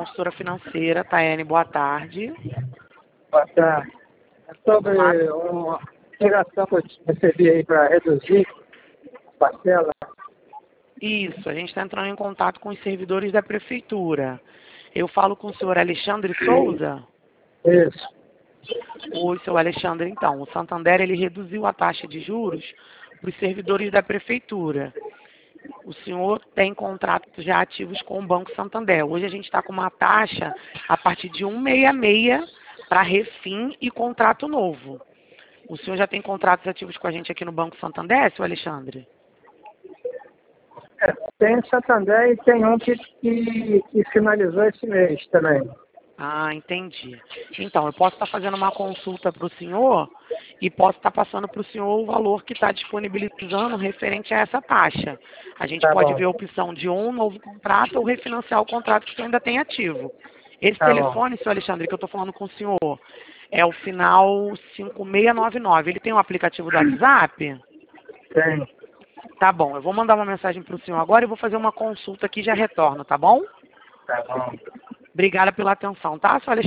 consultora financeira, Taiane, boa tarde. Boa tarde. É sobre uma ligação que eu recebi aí para reduzir a parcela. Isso, a gente está entrando em contato com os servidores da prefeitura. Eu falo com o senhor Alexandre Souza? Isso. Oi, seu Alexandre, então. O Santander, ele reduziu a taxa de juros para os servidores da prefeitura. O senhor tem contratos já ativos com o Banco Santander. Hoje a gente está com uma taxa a partir de 1,66 para refim e contrato novo. O senhor já tem contratos ativos com a gente aqui no Banco Santander, seu Alexandre? Tem Santander e tem um que finalizou esse mês também. Ah, entendi. Então, eu posso estar fazendo uma consulta para o senhor e posso estar passando para o senhor o valor que está disponibilizando referente a essa taxa. A gente pode ver a opção de um novo contrato ou refinanciar o contrato que o senhor ainda tem ativo. Esse telefone, seu Alexandre, que eu estou falando com o senhor, é o final 5699. Ele tem um aplicativo do WhatsApp? Tem. Tá bom, eu vou mandar uma mensagem para o senhor agora e vou fazer uma consulta aqui e já retorno, tá bom? Tá bom. Obrigada pela atenção, tá, seu Alexandre?